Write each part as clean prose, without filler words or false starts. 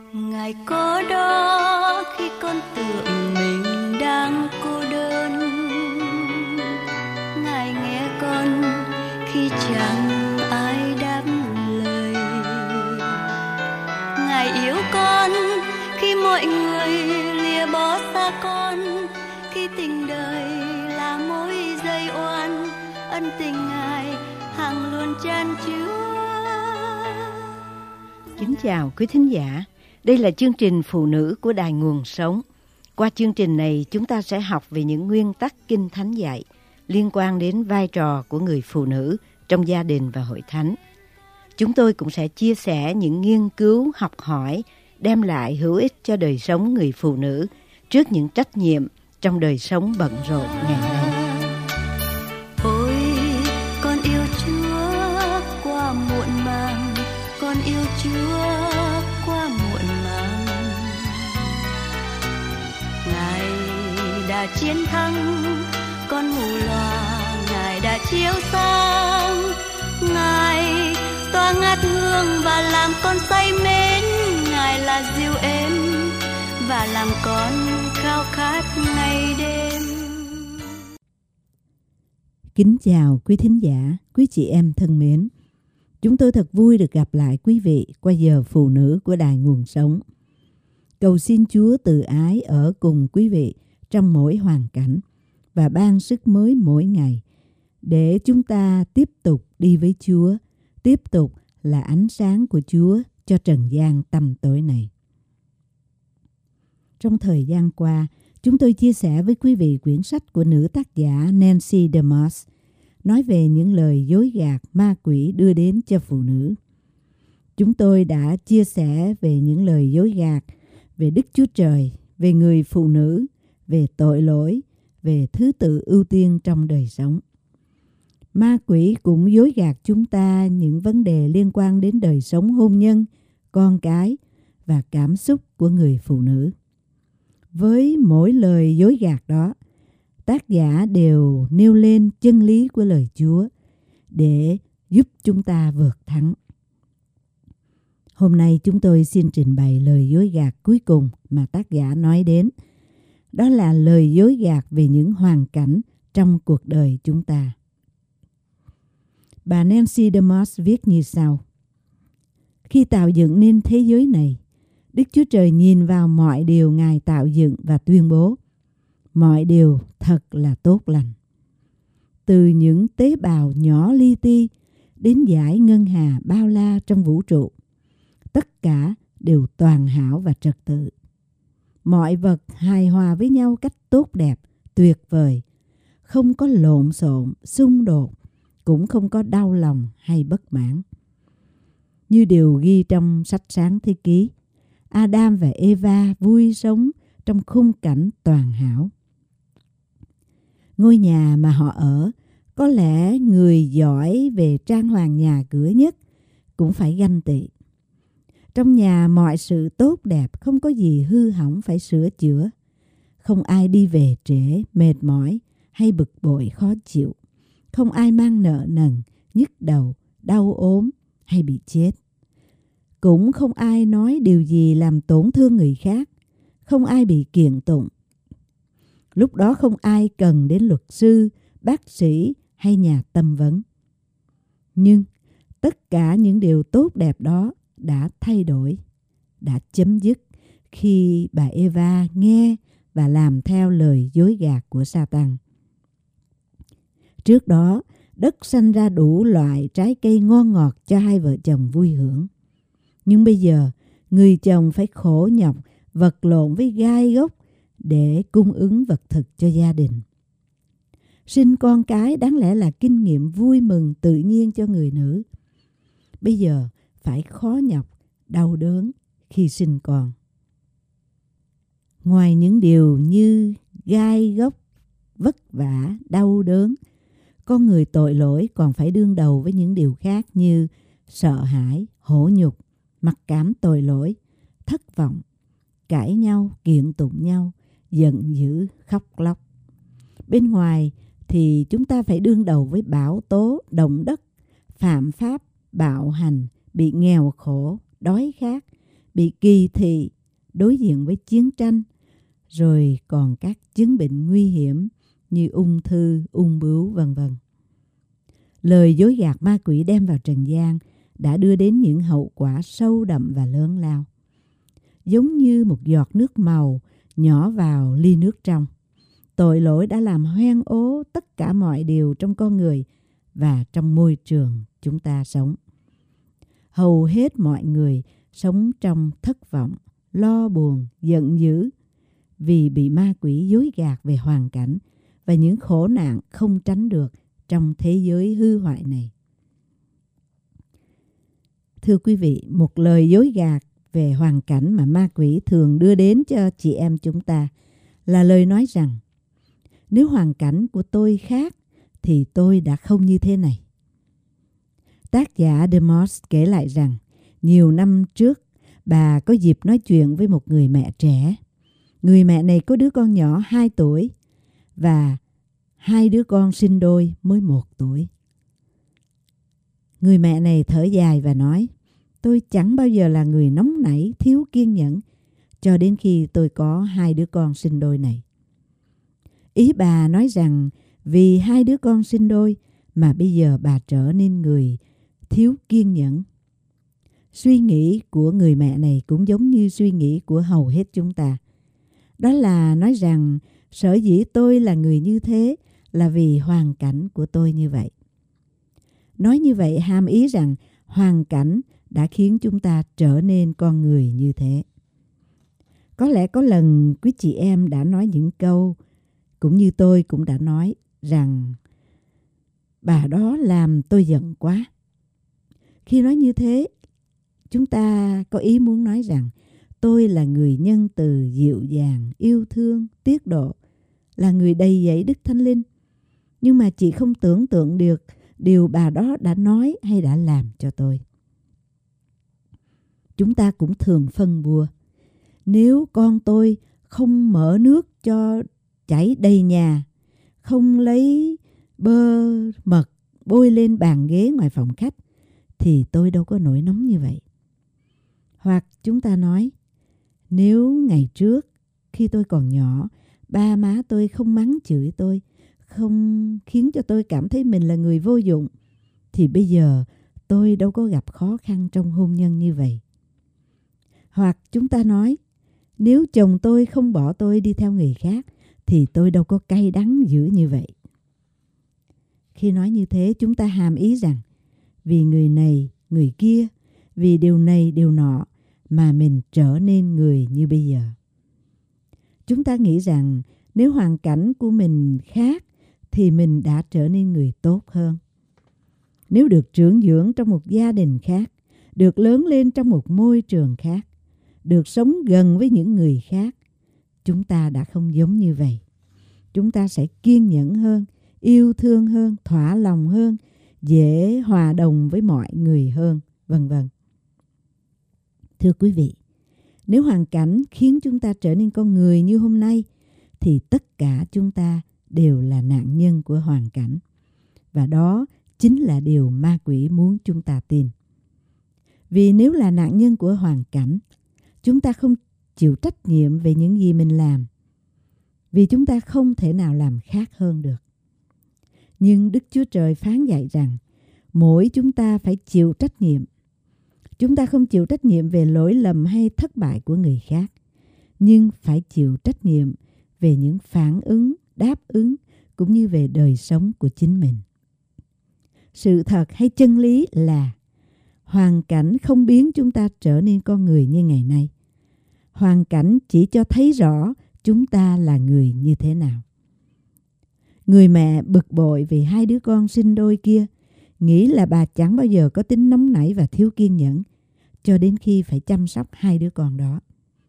Ngài có đó khi con tưởng mình đang cô đơn. Ngài nghe con khi chẳng ai đáp lời. Ngài yêu con khi mọi người lìa bỏ xa con. Khi tình đời là mối dây oan, ân tình Ngài hằng luôn chan chứa. Kính chào quý thính giả. Đây là chương trình Phụ nữ của Đài Nguồn Sống. Qua chương trình này, chúng ta sẽ học về những nguyên tắc Kinh Thánh dạy liên quan đến vai trò của người phụ nữ trong gia đình và hội thánh. Chúng tôi cũng sẽ chia sẻ những nghiên cứu, học hỏi, đem lại hữu ích cho đời sống người phụ nữ trước những trách nhiệm trong đời sống bận rộn ngày nay. Ôi, con yêu Chúa qua muộn màng, con yêu Chúa qua muộn màng. Ngài đã chiến thắng con mù loà, Ngài đã chiếu sáng, Ngài tỏa ngát hương và làm con say mến. Ngài là dịu êm và làm con khao khát ngày đêm. Kính chào quý thính giả, quý chị em thân mến. Chúng tôi thật vui được gặp lại quý vị qua giờ Phụ nữ của Đài Nguồn Sống. Cầu xin Chúa từ ái ở cùng quý vị trong mỗi hoàn cảnh và ban sức mới mỗi ngày để chúng ta tiếp tục đi với Chúa, tiếp tục là ánh sáng của Chúa cho trần gian tăm tối này. Trong thời gian qua, chúng tôi chia sẻ với quý vị quyển sách của nữ tác giả Nancy DeMoss nói về những lời dối gạt ma quỷ đưa đến cho phụ nữ. Chúng tôi đã chia sẻ về những lời dối gạt về Đức Chúa Trời, về người phụ nữ, về tội lỗi, về thứ tự ưu tiên trong đời sống. Ma quỷ cũng dối gạt chúng ta những vấn đề liên quan đến đời sống hôn nhân, con cái và cảm xúc của người phụ nữ. Với mỗi lời dối gạt đó, tác giả đều nêu lên chân lý của lời Chúa để giúp chúng ta vượt thắng. Hôm nay chúng tôi xin trình bày lời dối gạt cuối cùng mà tác giả nói đến. Đó là lời dối gạt về những hoàn cảnh trong cuộc đời chúng ta. Bà Nancy DeMoss viết như sau. Khi tạo dựng nên thế giới này, Đức Chúa Trời nhìn vào mọi điều Ngài tạo dựng và tuyên bố, mọi điều thật là tốt lành. Từ những tế bào nhỏ li ti đến dải ngân hà bao la trong vũ trụ, tất cả đều toàn hảo và trật tự. Mọi vật hài hòa với nhau cách tốt đẹp, tuyệt vời, không có lộn xộn, xung đột, cũng không có đau lòng hay bất mãn. Như điều ghi trong sách Sáng Thế Ký, Adam và Eva vui sống trong khung cảnh toàn hảo. Ngôi nhà mà họ ở, có lẽ người giỏi về trang hoàng nhà cửa nhất cũng phải ganh tị. Trong nhà mọi sự tốt đẹp, không có gì hư hỏng phải sửa chữa. Không ai đi về trễ, mệt mỏi hay bực bội khó chịu. Không ai mang nợ nần, nhức đầu, đau ốm hay bị chết. Cũng không ai nói điều gì làm tổn thương người khác. Không ai bị kiện tụng. Lúc đó không ai cần đến luật sư, bác sĩ hay nhà tâm vấn. Nhưng tất cả những điều tốt đẹp đó đã thay đổi, đã chấm dứt khi bà Eva nghe và làm theo lời dối gạt của Sa-tan. Trước đó, đất sanh ra đủ loại trái cây ngon ngọt cho hai vợ chồng vui hưởng. Nhưng bây giờ, người chồng phải khổ nhọc, vật lộn với gai góc để cung ứng vật thực cho gia đình. Sinh con cái đáng lẽ là kinh nghiệm vui mừng tự nhiên cho người nữ. Bây giờ phải khó nhọc, đau đớn khi sinh con. Ngoài những điều như gai góc, vất vả, đau đớn, con người tội lỗi còn phải đương đầu với những điều khác như sợ hãi, hổ nhục, mặc cảm tội lỗi, thất vọng, cãi nhau, kiện tụng nhau, giận dữ, khóc lóc. Bên ngoài thì chúng ta phải đương đầu với bão tố, động đất, phạm pháp, bạo hành, bị nghèo khổ, đói khát, bị kỳ thị, đối diện với chiến tranh, rồi còn các chứng bệnh nguy hiểm như ung thư, ung bướu, vân vân. Lời dối gạt ma quỷ đem vào trần gian đã đưa đến những hậu quả sâu đậm và lớn lao. Giống như một giọt nước màu nhỏ vào ly nước trong, tội lỗi đã làm hoen ố tất cả mọi điều trong con người và trong môi trường chúng ta sống. Hầu hết mọi người sống trong thất vọng, lo buồn, giận dữ vì bị ma quỷ dối gạt về hoàn cảnh và những khổ nạn không tránh được trong thế giới hư hoại này. Thưa quý vị, một lời dối gạt về hoàn cảnh mà ma quỷ thường đưa đến cho chị em chúng ta là lời nói rằng nếu hoàn cảnh của tôi khác thì tôi đã không như thế này. Tác giả Demos kể lại rằng nhiều năm trước bà có dịp nói chuyện với một người mẹ trẻ. Người mẹ này có đứa con nhỏ 2 tuổi và 2 đứa con sinh đôi mới 1 tuổi. Người mẹ này thở dài và nói: tôi chẳng bao giờ là người nóng nảy, thiếu kiên nhẫn cho đến khi tôi có 2 đứa con sinh đôi này. Ý bà nói rằng vì 2 đứa con sinh đôi mà bây giờ bà trở nên người thiếu kiên nhẫn. Suy nghĩ của người mẹ này cũng giống như suy nghĩ của hầu hết chúng ta. Đó là nói rằng sở dĩ tôi là người như thế là vì hoàn cảnh của tôi như vậy. Nói như vậy hàm ý rằng hoàn cảnh đã khiến chúng ta trở nên con người như thế. Có lẽ có lần quý chị em đã nói những câu, cũng như tôi cũng đã nói, rằng bà đó làm tôi giận quá. Khi nói như thế, chúng ta có ý muốn nói rằng tôi là người nhân từ, dịu dàng, yêu thương, tiết độ, là người đầy dẫy Đức Thánh Linh. Nhưng mà chị không tưởng tượng được điều bà đó đã nói hay đã làm cho tôi. Chúng ta cũng thường phân bua. Nếu con tôi không mở nước cho chảy đầy nhà, không lấy bơ mật bôi lên bàn ghế ngoài phòng khách, thì tôi đâu có nổi nóng như vậy. Hoặc chúng ta nói, nếu ngày trước khi tôi còn nhỏ, ba má tôi không mắng chửi tôi, không khiến cho tôi cảm thấy mình là người vô dụng, thì bây giờ tôi đâu có gặp khó khăn trong hôn nhân như vậy. Hoặc chúng ta nói, nếu chồng tôi không bỏ tôi đi theo người khác, thì tôi đâu có cay đắng dữ như vậy. Khi nói như thế, chúng ta hàm ý rằng vì người này, người kia, vì điều này, điều nọ mà mình trở nên người như bây giờ. Chúng ta nghĩ rằng nếu hoàn cảnh của mình khác thì mình đã trở nên người tốt hơn. Nếu được trưởng dưỡng trong một gia đình khác, được lớn lên trong một môi trường khác, được sống gần với những người khác, chúng ta đã không giống như vậy. Chúng ta sẽ kiên nhẫn hơn, yêu thương hơn, thỏa lòng hơn, dễ hòa đồng với mọi người hơn, vân vân. Thưa quý vị, nếu hoàn cảnh khiến chúng ta trở nên con người như hôm nay, thì tất cả chúng ta đều là nạn nhân của hoàn cảnh. Và đó chính là điều ma quỷ muốn chúng ta tin. Vì nếu là nạn nhân của hoàn cảnh, chúng ta không chịu trách nhiệm về những gì mình làm. Vì chúng ta không thể nào làm khác hơn được. Nhưng Đức Chúa Trời phán dạy rằng mỗi chúng ta phải chịu trách nhiệm. Chúng ta không chịu trách nhiệm về lỗi lầm hay thất bại của người khác, nhưng phải chịu trách nhiệm về những phản ứng, đáp ứng cũng như về đời sống của chính mình. Sự thật hay chân lý là hoàn cảnh không biến chúng ta trở nên con người như ngày nay. Hoàn cảnh chỉ cho thấy rõ chúng ta là người như thế nào. Người mẹ bực bội vì 2 đứa con sinh đôi kia, nghĩ là bà chẳng bao giờ có tính nóng nảy và thiếu kiên nhẫn, cho đến khi phải chăm sóc 2 đứa con đó.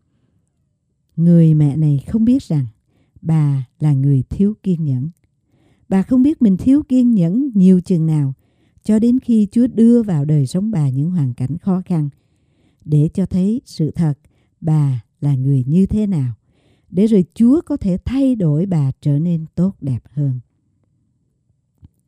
Người mẹ này không biết rằng bà là người thiếu kiên nhẫn. Bà không biết mình thiếu kiên nhẫn nhiều chừng nào, cho đến khi Chúa đưa vào đời sống bà những hoàn cảnh khó khăn, để cho thấy sự thật bà là người như thế nào, để rồi Chúa có thể thay đổi bà trở nên tốt đẹp hơn.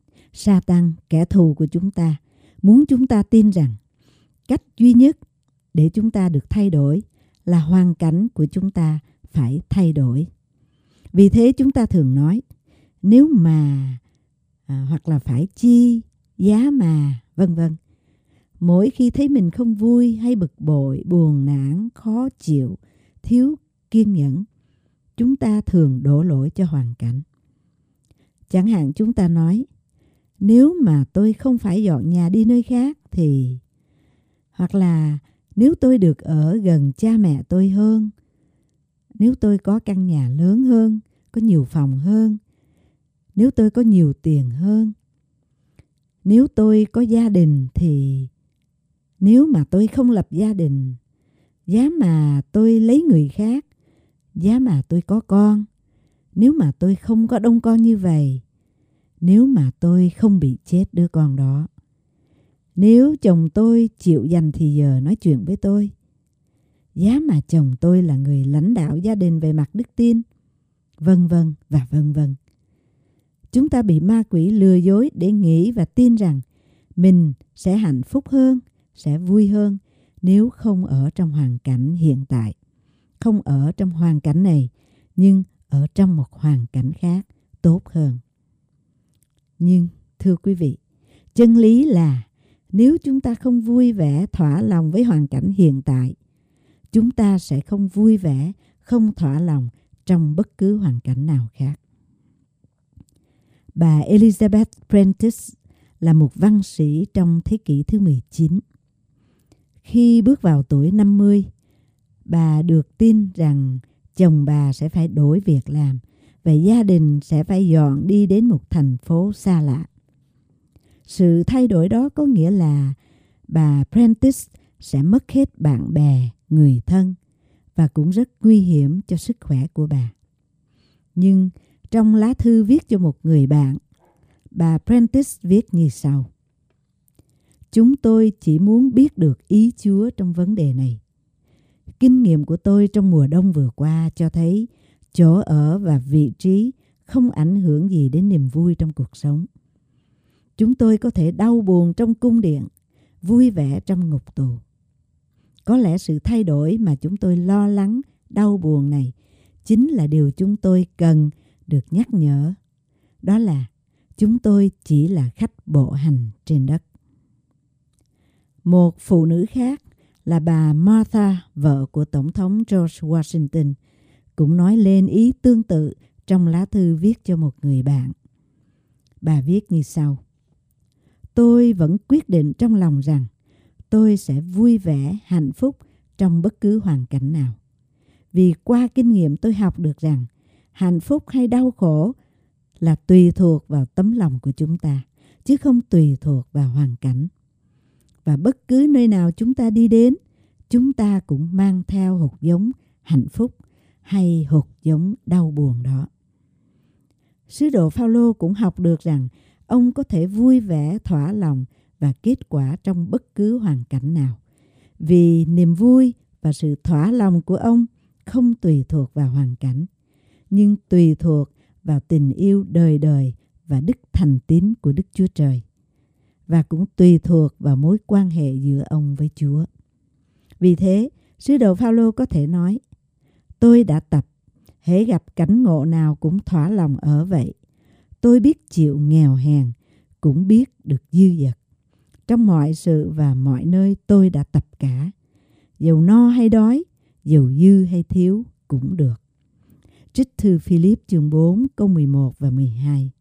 Sa-tan, kẻ thù của chúng ta, muốn chúng ta tin rằng cách duy nhất để chúng ta được thay đổi là hoàn cảnh của chúng ta phải thay đổi. Vì thế chúng ta thường nói nếu mà hoặc là phải chi, giá mà, vân vân. Mỗi khi thấy mình không vui hay bực bội, buồn nản, khó chịu, thiếu kiên nhẫn, chúng ta thường đổ lỗi cho hoàn cảnh. Chẳng hạn chúng ta nói nếu mà tôi không phải dọn nhà đi nơi khác thì, hoặc là nếu tôi được ở gần cha mẹ tôi hơn, nếu tôi có căn nhà lớn hơn, có nhiều phòng hơn, nếu tôi có nhiều tiền hơn, nếu tôi có gia đình thì, nếu mà tôi không lập gia đình, giá mà tôi lấy người khác, giá mà tôi có con, nếu mà tôi không có đông con như vậy, nếu mà tôi không bị chết đứa con đó, nếu chồng tôi chịu dành thì giờ nói chuyện với tôi, giá mà chồng tôi là người lãnh đạo gia đình về mặt đức tin, vân vân và vân vân. Chúng ta bị ma quỷ lừa dối để nghĩ và tin rằng mình sẽ hạnh phúc hơn, sẽ vui hơn nếu không ở trong hoàn cảnh hiện tại, không ở trong hoàn cảnh này, nhưng ở trong một hoàn cảnh khác tốt hơn. Nhưng thưa quý vị, chân lý là nếu chúng ta không vui vẻ, thỏa lòng với hoàn cảnh hiện tại, chúng ta sẽ không vui vẻ, không thỏa lòng trong bất cứ hoàn cảnh nào khác. Bà Elizabeth Prentice là một văn sĩ trong thế kỷ thứ 19. Khi bước vào tuổi 50, bà được tin rằng chồng bà sẽ phải đổi việc làm và gia đình sẽ phải dọn đi đến một thành phố xa lạ. Sự thay đổi đó có nghĩa là bà Prentice sẽ mất hết bạn bè, người thân và cũng rất nguy hiểm cho sức khỏe của bà. Nhưng trong lá thư viết cho một người bạn, bà Prentice viết như sau: chúng tôi chỉ muốn biết được ý Chúa trong vấn đề này. Kinh nghiệm của tôi trong mùa đông vừa qua cho thấy chỗ ở và vị trí không ảnh hưởng gì đến niềm vui trong cuộc sống. Chúng tôi có thể đau buồn trong cung điện, vui vẻ trong ngục tù. Có lẽ sự thay đổi mà chúng tôi lo lắng, đau buồn này chính là điều chúng tôi cần được nhắc nhở. Đó là chúng tôi chỉ là khách bộ hành trên đất. Một phụ nữ khác là bà Martha, vợ của Tổng thống George Washington, cũng nói lên ý tương tự trong lá thư viết cho một người bạn. Bà viết như sau: tôi vẫn quyết định trong lòng rằng tôi sẽ vui vẻ, hạnh phúc trong bất cứ hoàn cảnh nào. Vì qua kinh nghiệm tôi học được rằng hạnh phúc hay đau khổ là tùy thuộc vào tấm lòng của chúng ta, chứ không tùy thuộc vào hoàn cảnh. Và bất cứ nơi nào chúng ta đi đến, chúng ta cũng mang theo hột giống hạnh phúc hay hột giống đau buồn đó. Sứ đồ Phao-lô cũng học được rằng ông có thể vui vẻ, thỏa lòng và kết quả trong bất cứ hoàn cảnh nào. Vì niềm vui và sự thỏa lòng của ông không tùy thuộc vào hoàn cảnh, nhưng tùy thuộc vào tình yêu đời đời và đức thành tín của Đức Chúa Trời, và cũng tùy thuộc vào mối quan hệ giữa ông với Chúa. Vì thế, sứ đồ Phao-lô có thể nói: tôi đã tập, hễ gặp cảnh ngộ nào cũng thỏa lòng ở vậy. Tôi biết chịu nghèo hèn, cũng biết được dư dật. Trong mọi sự và mọi nơi tôi đã tập cả. Dầu no hay đói, dầu dư hay thiếu cũng được. Trích thư Philip chương 4 câu 11 và 12.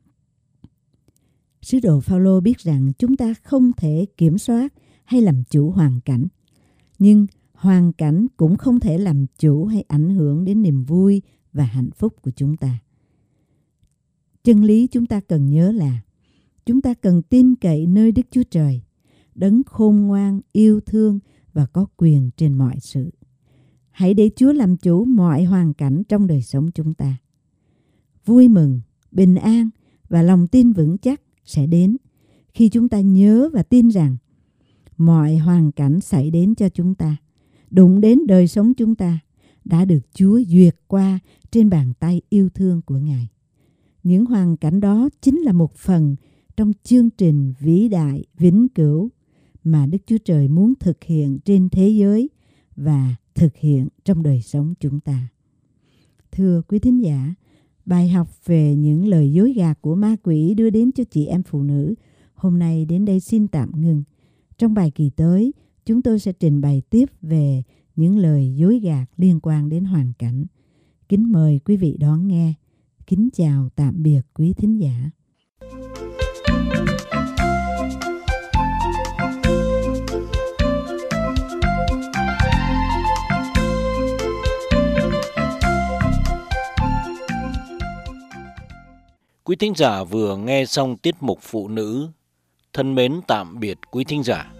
Sứ đồ Phao-lô biết rằng chúng ta không thể kiểm soát hay làm chủ hoàn cảnh, nhưng hoàn cảnh cũng không thể làm chủ hay ảnh hưởng đến niềm vui và hạnh phúc của chúng ta. Chân lý chúng ta cần nhớ là chúng ta cần tin cậy nơi Đức Chúa Trời, đấng khôn ngoan, yêu thương và có quyền trên mọi sự. Hãy để Chúa làm chủ mọi hoàn cảnh trong đời sống chúng ta. Vui mừng, bình an và lòng tin vững chắc sẽ đến khi chúng ta nhớ và tin rằng mọi hoàn cảnh xảy đến cho chúng ta, đụng đến đời sống chúng ta, đã được Chúa duyệt qua trên bàn tay yêu thương của Ngài. Những hoàn cảnh đó chính là một phần trong chương trình vĩ đại, vĩnh cửu mà Đức Chúa Trời muốn thực hiện trên thế giới và thực hiện trong đời sống chúng ta. Thưa quý thính giả, bài học về những lời dối gạt của ma quỷ đưa đến cho chị em phụ nữ hôm nay đến đây xin tạm ngừng. Trong bài kỳ tới, chúng tôi sẽ trình bày tiếp về những lời dối gạt liên quan đến hoàn cảnh. Kính mời quý vị đón nghe. Kính chào tạm biệt quý thính giả. Quý thính giả vừa nghe xong tiết mục Phụ nữ. Thân mến tạm biệt quý thính giả.